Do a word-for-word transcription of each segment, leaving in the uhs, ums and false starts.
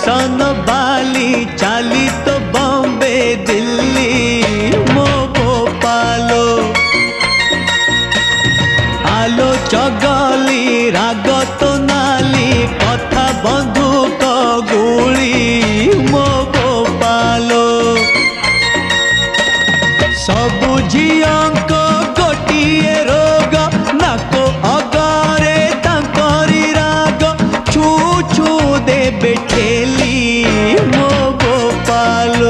Fashion बाली चाली तो बॉम्बे दिल्ली मो भोपालो। आलो चगली राग तो नाली कथा बंधुक गुली मो भोपालो। सबु झियंक गोटिए रोग नाको अगरे तांकरी राग छू छू देबे ठेली मो भोपालो।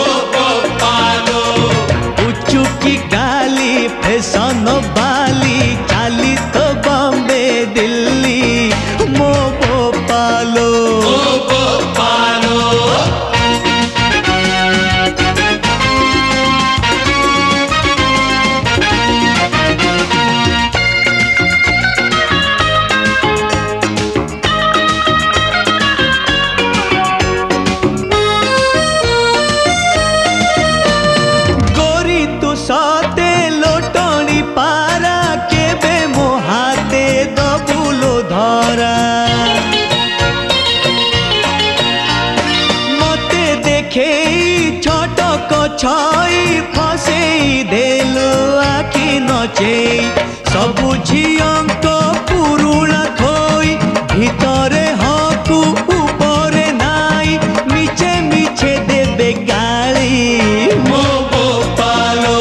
उचुकी गाली फैशन बाली चाली तो बॉम्बे दिल्ली मो भोपालो। सते लोटणी पारा केबे मो हाथे दबुलो धरा। मते देखे छटक छई फसेई देलो आखि नचेई। सबु झियंक पुरुणा खोई भितरे हकु उपरे नाई मिछे मिछे देबे गाली मो भोपालो।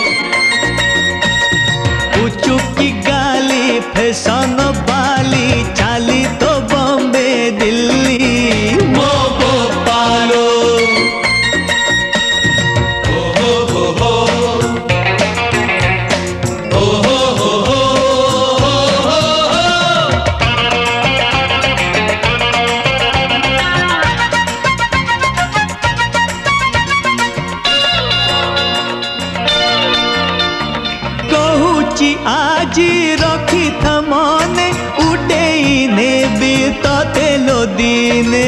उचुकी गाली फैशन बाली चाली तो बॉम्बे दिल्ली मो भोपालो। ओ हो हो हो ओ हो हो हो कहुची आजी रखी था मने उडेई नेबी तते लो दिने।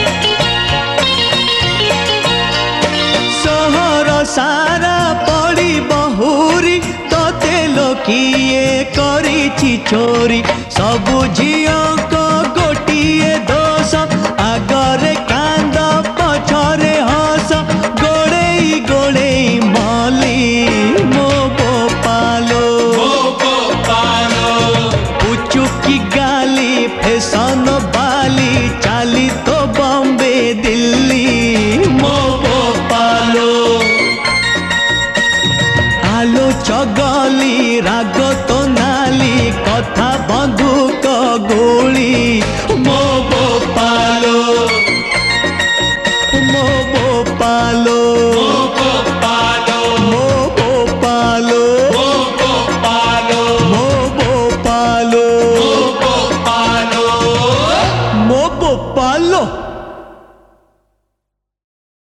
सहर सारा पड़ी बहुरी तते लो किए करिछि चोरी। सबु झियंक गोटिए दोष आगरे कांद पछरे हस गोड़ेई गोड़ेई मली मो भोपालो। उचुकी गाली फैशन बाली चाली तो बॉम्बे दिल्ली मो भोपालो। आलो चगली राग तो नाली कथा बंधु